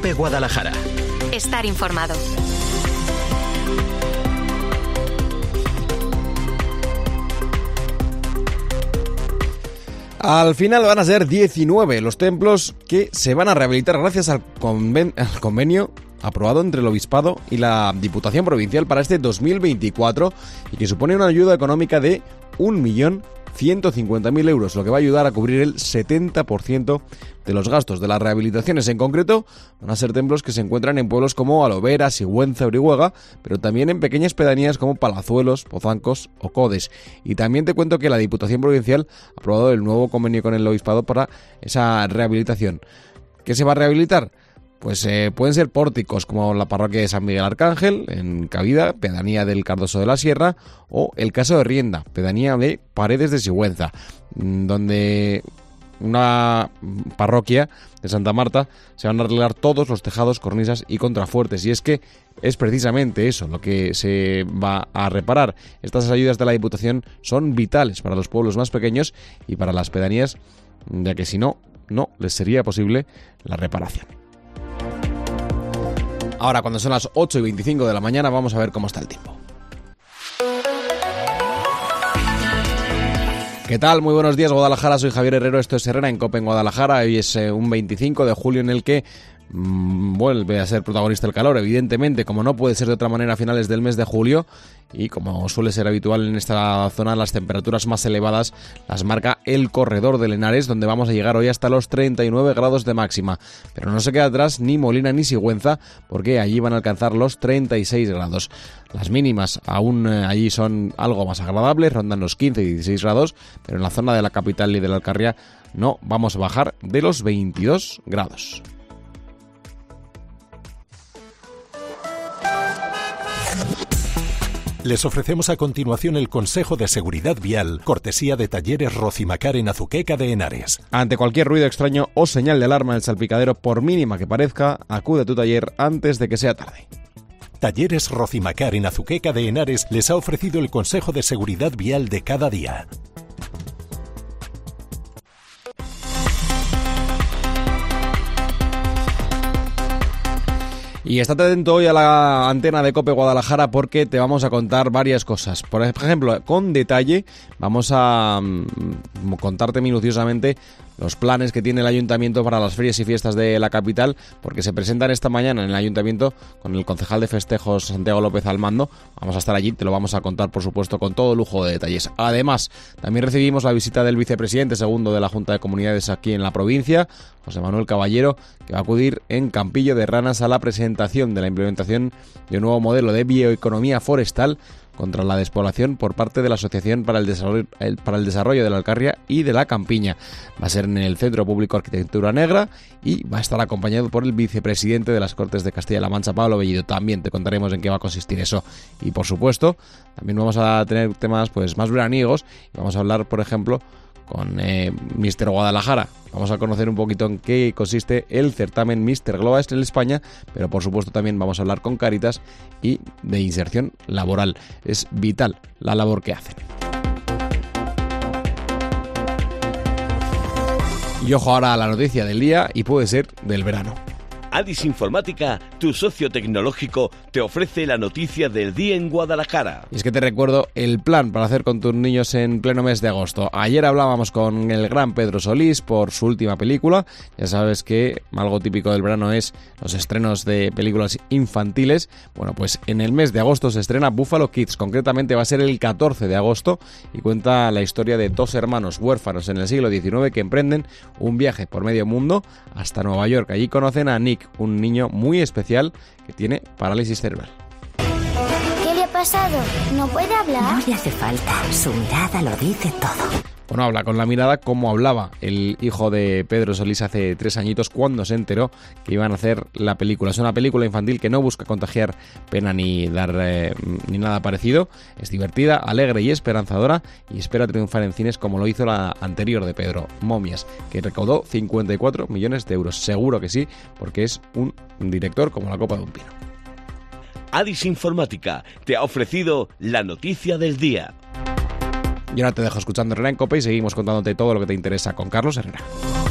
COPE Guadalajara. Estar informado. Al final van a ser 19 los templos que se van a rehabilitar gracias al convenio aprobado entre el Obispado y la Diputación Provincial para este 2024 y que supone una ayuda económica de 1.150.000 euros, lo que va a ayudar a cubrir el 70% de los gastos de las rehabilitaciones. En concreto, van a ser templos que se encuentran en pueblos como Alovera, Sigüenza, Orihuela, pero también en pequeñas pedanías como Palazuelos, Pozancos o Codes. Y también te cuento que la Diputación Provincial ha aprobado el nuevo convenio con el Obispado para esa rehabilitación. ¿Qué se va a rehabilitar? Pues pueden ser pórticos como la parroquia de San Miguel Arcángel, en Cavida, pedanía del Cardoso de la Sierra, o el Caso de Rienda, pedanía de Paredes de Sigüenza, donde una parroquia de Santa Marta se van a arreglar todos los tejados, cornisas y contrafuertes. Y es que es precisamente eso lo que se va a reparar. Estas ayudas de la Diputación son vitales para los pueblos más pequeños y para las pedanías, ya que si no, no les sería posible la reparación. Ahora, cuando son las 8:25 de la mañana, vamos a ver cómo está el tiempo. ¿Qué tal? Muy buenos días, Guadalajara. Soy Javier Herrero, esto es Herrera en COPE en Guadalajara. Hoy es un 25 de julio en el que vuelve a ser protagonista el calor, evidentemente, como no puede ser de otra manera a finales del mes de julio, y como suele ser habitual en esta zona, las temperaturas más elevadas las marca el corredor del Henares, donde vamos a llegar hoy hasta los 39 grados de máxima. Pero no se queda atrás ni Molina ni Sigüenza, porque allí van a alcanzar los 36 grados. Las mínimas aún allí son algo más agradables, rondan los 15 y 16 grados, pero en la zona de la capital y de la Alcarria no vamos a bajar de los 22 grados. Les ofrecemos a continuación el consejo de seguridad vial, cortesía de Talleres Rocimacar en Azuqueca de Henares. Ante cualquier ruido extraño o señal de alarma en el salpicadero, por mínima que parezca, acude a tu taller antes de que sea tarde. Talleres Rocimacar en Azuqueca de Henares les ha ofrecido el consejo de seguridad vial de cada día. Y estate atento hoy a la antena de COPE Guadalajara porque te vamos a contar varias cosas. Por ejemplo, con detalle vamos a contarte minuciosamente los planes que tiene el Ayuntamiento para las ferias y fiestas de la capital, porque se presentan esta mañana en el Ayuntamiento con el concejal de festejos Santiago López al mando. Vamos a estar allí, te lo vamos a contar, por supuesto, con todo lujo de detalles. Además, también recibimos la visita del vicepresidente segundo de la Junta de Comunidades aquí en la provincia, José Manuel Caballero, que va a acudir en Campillo de Ranas a la presentación de la implementación de un nuevo modelo de bioeconomía forestal contra la despoblación por parte de la Asociación para el Desarrollo de la Alcarria y de la Campiña. Va a ser en el Centro Público Arquitectura Negra y va a estar acompañado por el vicepresidente de las Cortes de Castilla-La Mancha, Pablo Bellido. También te contaremos en qué va a consistir eso. Y por supuesto, también vamos a tener temas pues más veraniegos y vamos a hablar, por ejemplo, con Mr. Guadalajara. Vamos a conocer un poquito en qué consiste el certamen Mr. Global en España, pero por supuesto también vamos a hablar con Cáritas y de inserción laboral. Es vital la labor que hacen. Y ojo ahora a la noticia del día y puede ser del verano. Adis Informática, tu socio tecnológico, te ofrece la noticia del día en Guadalajara. Y es que te recuerdo el plan para hacer con tus niños en pleno mes de agosto. Ayer hablábamos con el gran Pedro Solís por su última película. Ya sabes que algo típico del verano es los estrenos de películas infantiles. Bueno, pues en el mes de agosto se estrena Buffalo Kids. Concretamente va a ser el 14 de agosto y cuenta la historia de dos hermanos huérfanos en el siglo XIX que emprenden un viaje por medio mundo hasta Nueva York. Allí conocen a Nick, un niño muy especial que tiene parálisis cerebral. ¿Qué le ha pasado? ¿No puede hablar? No le hace falta, su mirada lo dice todo. Bueno, habla con la mirada como hablaba el hijo de Pedro Solís hace 3 añitos cuando se enteró que iban a hacer la película. Es una película infantil que no busca contagiar pena ni dar ni nada parecido. Es divertida, alegre y esperanzadora y espera triunfar en cines como lo hizo la anterior de Pedro, Momias, que recaudó 54 millones de euros. Seguro que sí, porque es un director como la copa de un pino. Adis Informática te ha ofrecido la noticia del día. Y ahora te dejo escuchando Herrera en COPE y seguimos contándote todo lo que te interesa con Carlos Herrera.